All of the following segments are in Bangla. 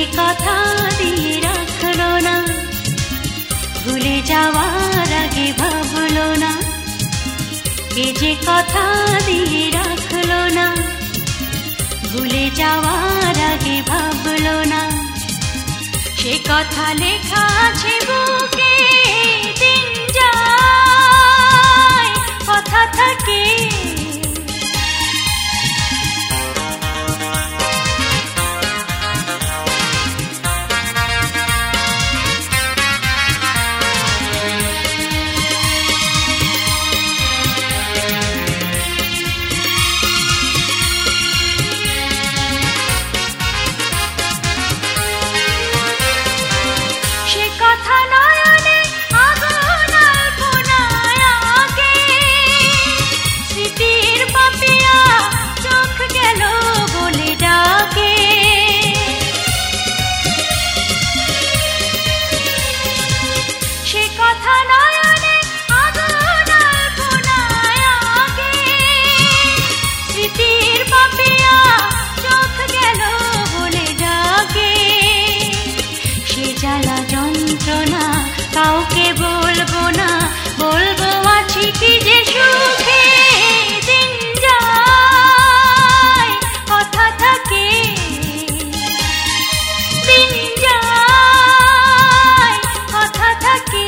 কথা দিয়ে রাখলো না, ভুলে যাওয়ার আগে ভাবলো না। কে যে কথা দিয়ে রাখলো না, ভুলে যাওয়ার আগে ভাবলো না। সে কথা লেখা আছে বুকে, দিন যায় কথা থাকে। কাউকে বলবো না, বলবো আছি কি যে সুখে। দিন যায় কথা থাকে, দিন যায় কথা থাকে।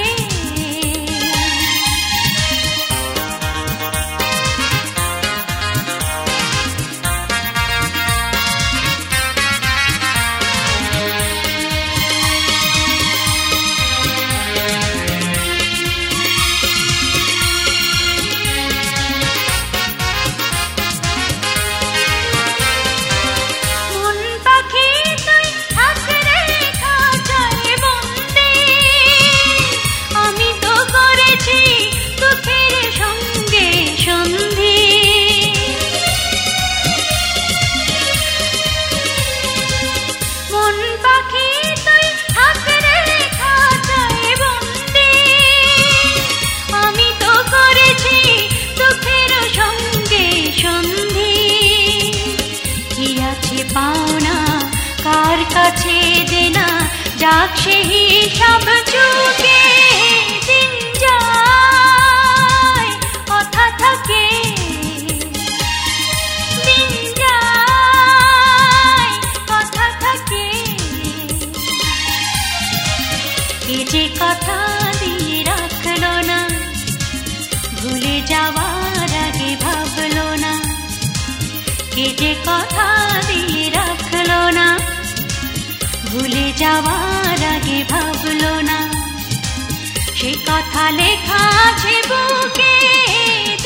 পাওনা কার কাছে দেনা, যাক সে হিসাব চুকে। দিন যায় কথা থাকে, দিন যায় কথা থাকে। কে যে কথা দিয়ে রাখলো না, ভুলে যাওয়ার আগে ভাবলো না। কে যে কথা দিয়ে রাখলো না, ভুলে যাওয়ার আগে ভাবলো না। সে কথা লেখা আছে বুকে,